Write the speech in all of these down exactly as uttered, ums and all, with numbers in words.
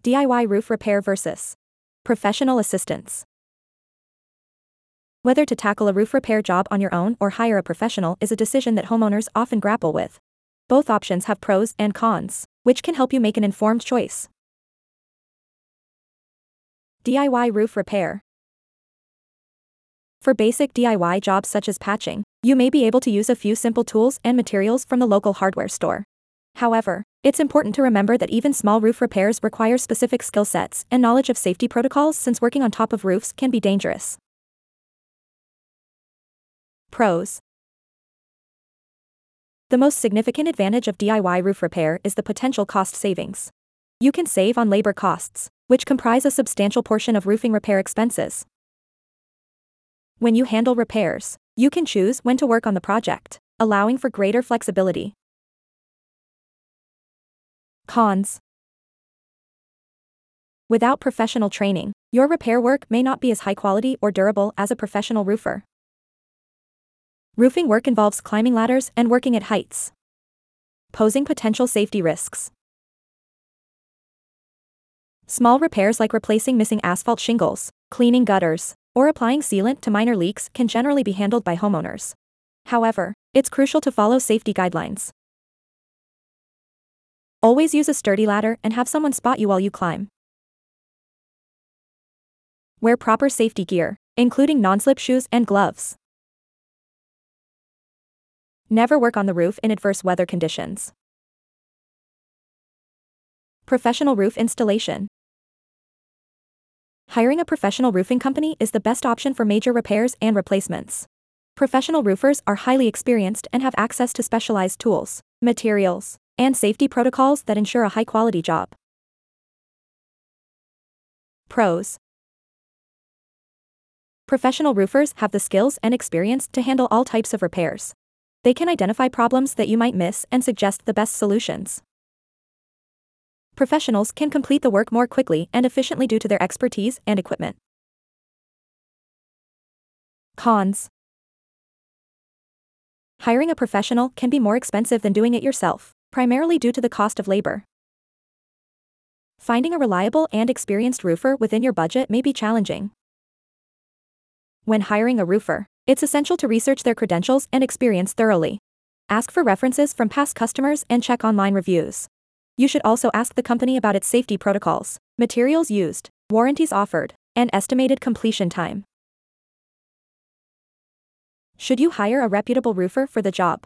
D I Y roof repair versus professional assistance. Whether to tackle a roof repair job on your own or hire a professional is a decision that homeowners often grapple with. Both options have pros and cons, which can help you make an informed choice. D I Y roof repair. For basic D I Y jobs such as patching, you may be able to use a few simple tools and materials from the local hardware store. However, it's important to remember that even small roof repairs require specific skill sets and knowledge of safety protocols, since working on top of roofs can be dangerous. Pros. The most significant advantage of D I Y roof repair is the potential cost savings. You can save on labor costs, which comprise a substantial portion of roofing repair expenses. When you handle repairs, you can choose when to work on the project, allowing for greater flexibility. Cons. Without professional training, your repair work may not be as high quality or durable as a professional roofer. Roofing work involves climbing ladders and working at heights, posing potential safety risks. Small repairs like replacing missing asphalt shingles, cleaning gutters, or applying sealant to minor leaks can generally be handled by homeowners. However, it's crucial to follow safety guidelines. Always use a sturdy ladder and have someone spot you while you climb. Wear proper safety gear, including non-slip shoes and gloves. Never work on the roof in adverse weather conditions. Professional roof installation. Hiring a professional roofing company is the best option for major repairs and replacements. Professional roofers are highly experienced and have access to specialized tools, materials, and safety protocols that ensure a high-quality job. Pros. Professional roofers have the skills and experience to handle all types of repairs. They can identify problems that you might miss and suggest the best solutions. Professionals can complete the work more quickly and efficiently due to their expertise and equipment. Cons. Hiring a professional can be more expensive than doing it yourself, primarily due to the cost of labor. Finding a reliable and experienced roofer within your budget may be challenging. When hiring a roofer, it's essential to research their credentials and experience thoroughly. Ask for references from past customers and check online reviews. You should also ask the company about its safety protocols, materials used, warranties offered, and estimated completion time. Should you hire a reputable roofer for the job?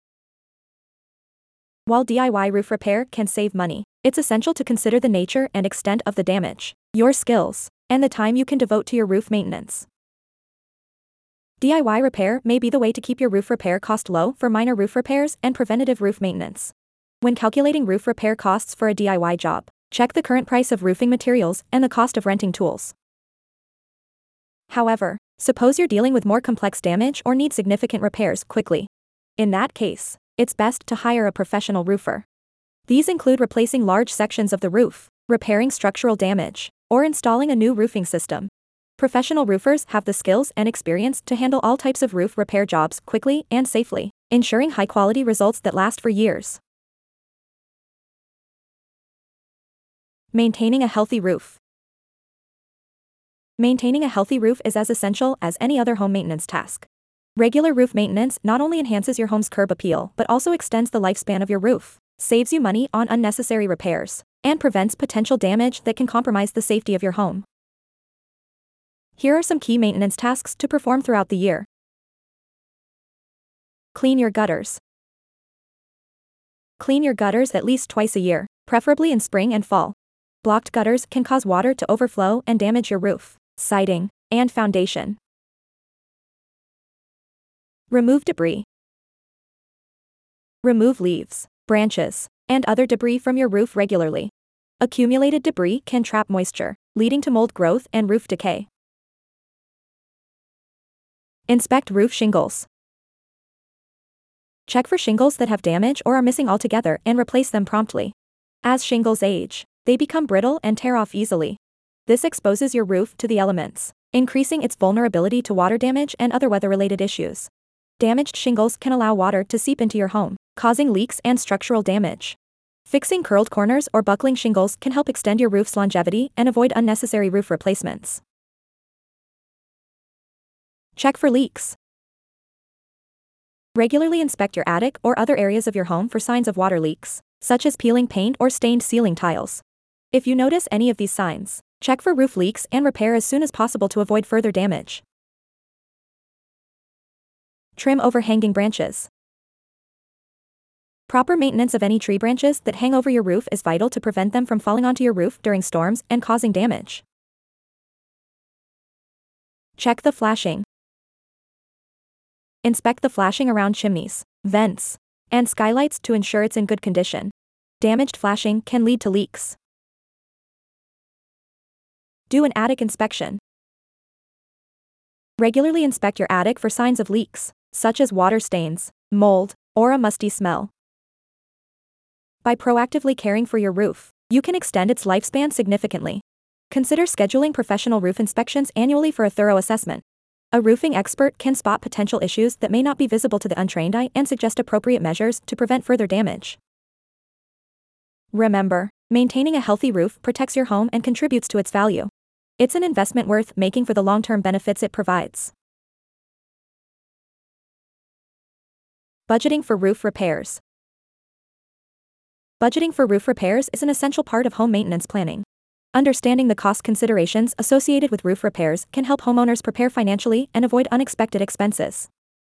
While D I Y roof repair can save money, it's essential to consider the nature and extent of the damage, your skills, and the time you can devote to your roof maintenance. D I Y repair may be the way to keep your roof repair cost low for minor roof repairs and preventative roof maintenance. When calculating roof repair costs for a D I Y job, check the current price of roofing materials and the cost of renting tools. However, suppose you're dealing with more complex damage or need significant repairs quickly. In that case, it's best to hire a professional roofer. These include replacing large sections of the roof, repairing structural damage, or installing a new roofing system. Professional roofers have the skills and experience to handle all types of roof repair jobs quickly and safely, ensuring high-quality results that last for years. Maintaining a healthy roof. Maintaining a healthy roof is as essential as any other home maintenance task. Regular roof maintenance not only enhances your home's curb appeal but also extends the lifespan of your roof, saves you money on unnecessary repairs, and prevents potential damage that can compromise the safety of your home. Here are some key maintenance tasks to perform throughout the year. Clean your gutters. Clean your gutters at least twice a year, preferably in spring and fall. Blocked gutters can cause water to overflow and damage your roof, siding, and foundation. Remove debris. Remove leaves, branches, and other debris from your roof regularly. Accumulated debris can trap moisture, leading to mold growth and roof decay. Inspect roof shingles. Check for shingles that have damage or are missing altogether and replace them promptly. As shingles age, they become brittle and tear off easily. This exposes your roof to the elements, increasing its vulnerability to water damage and other weather-related issues. Damaged shingles can allow water to seep into your home, causing leaks and structural damage. Fixing curled corners or buckling shingles can help extend your roof's longevity and avoid unnecessary roof replacements. Check for leaks. Regularly inspect your attic or other areas of your home for signs of water leaks, such as peeling paint or stained ceiling tiles. If you notice any of these signs, check for roof leaks and repair as soon as possible to avoid further damage. Trim overhanging branches. Proper maintenance of any tree branches that hang over your roof is vital to prevent them from falling onto your roof during storms and causing damage. Check the flashing. Inspect the flashing around chimneys, vents, and skylights to ensure it's in good condition. Damaged flashing can lead to leaks. Do an attic inspection. Regularly inspect your attic for signs of leaks, such as water stains, mold, or a musty smell. By proactively caring for your roof, you can extend its lifespan significantly. Consider scheduling professional roof inspections annually for a thorough assessment. A roofing expert can spot potential issues that may not be visible to the untrained eye and suggest appropriate measures to prevent further damage. Remember, maintaining a healthy roof protects your home and contributes to its value. It's an investment worth making for the long-term benefits it provides. Budgeting for roof repairs. Budgeting for roof repairs is an essential part of home maintenance planning. Understanding the cost considerations associated with roof repairs can help homeowners prepare financially and avoid unexpected expenses.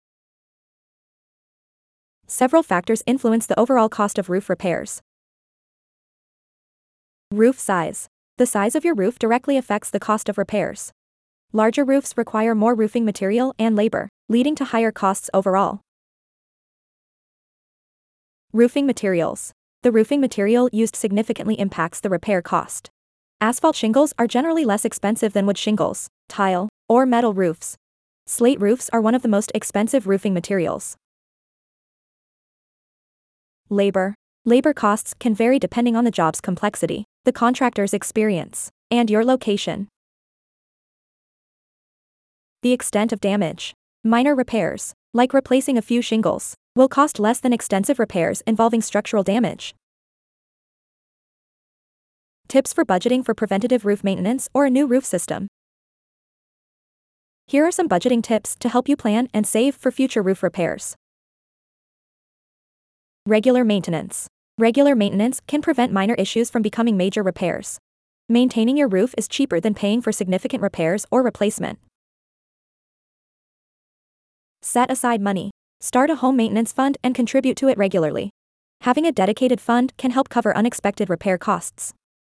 Several factors influence the overall cost of roof repairs. Roof size. The size of your roof directly affects the cost of repairs. Larger roofs require more roofing material and labor, leading to higher costs overall. Roofing materials. The roofing material used significantly impacts the repair cost. Asphalt shingles are generally less expensive than wood shingles, tile, or metal roofs. Slate roofs are one of the most expensive roofing materials. Labor. Labor costs can vary depending on the job's complexity, the contractor's experience, and your location. The extent of damage. Minor repairs, like replacing a few shingles, will cost less than extensive repairs involving structural damage. Tips for budgeting for preventative roof maintenance or a new roof system. Here are some budgeting tips to help you plan and save for future roof repairs. Regular maintenance. Regular maintenance can prevent minor issues from becoming major repairs. Maintaining your roof is cheaper than paying for significant repairs or replacement. Set aside money. Start a home maintenance fund and contribute to it regularly. Having a dedicated fund can help cover unexpected repair costs.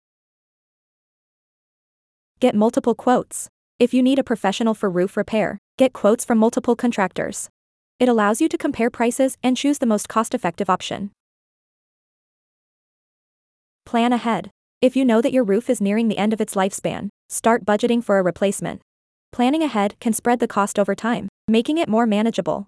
Get multiple quotes. If you need a professional for roof repair, get quotes from multiple contractors. It allows you to compare prices and choose the most cost-effective option. Plan ahead. If you know that your roof is nearing the end of its lifespan, start budgeting for a replacement. Planning ahead can spread the cost over time, making it more manageable.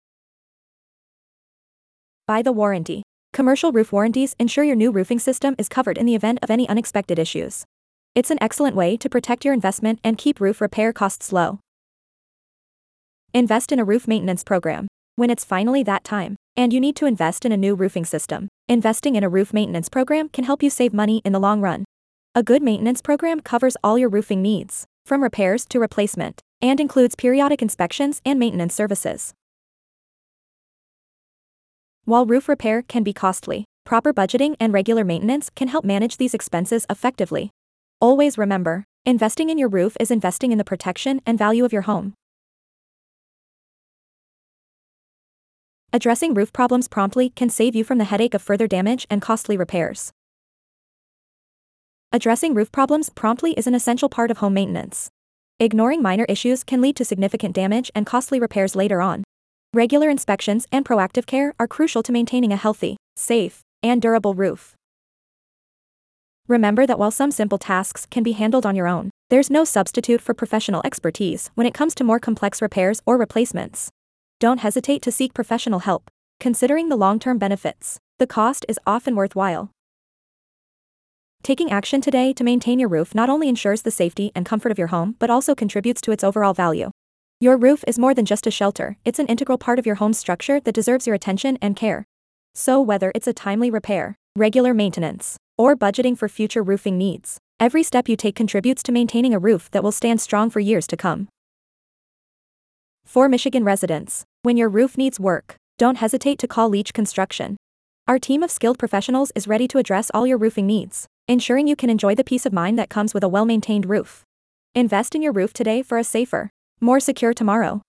Buy the warranty. Commercial roof warranties ensure your new roofing system is covered in the event of any unexpected issues. It's an excellent way to protect your investment and keep roof repair costs low. Invest in a roof maintenance program. When it's finally that time, and you need to invest in a new roofing system, investing in a roof maintenance program can help you save money in the long run. A good maintenance program covers all your roofing needs, from repairs to replacement, and includes periodic inspections and maintenance services. While roof repair can be costly, proper budgeting and regular maintenance can help manage these expenses effectively. Always remember, investing in your roof is investing in the protection and value of your home. Addressing roof problems promptly can save you from the headache of further damage and costly repairs. Addressing roof problems promptly is an essential part of home maintenance. Ignoring minor issues can lead to significant damage and costly repairs later on. Regular inspections and proactive care are crucial to maintaining a healthy, safe, and durable roof. Remember that while some simple tasks can be handled on your own, there's no substitute for professional expertise when it comes to more complex repairs or replacements. Don't hesitate to seek professional help. Considering the long-term benefits, the cost is often worthwhile. Taking action today to maintain your roof not only ensures the safety and comfort of your home but also contributes to its overall value. Your roof is more than just a shelter, it's an integral part of your home's structure that deserves your attention and care. So whether it's a timely repair, regular maintenance, or budgeting for future roofing needs. Every step you take contributes to maintaining a roof that will stand strong for years to come. For Michigan residents, when your roof needs work, don't hesitate to call Leach Construction. Our team of skilled professionals is ready to address all your roofing needs, ensuring you can enjoy the peace of mind that comes with a well-maintained roof. Invest in your roof today for a safer, more secure tomorrow.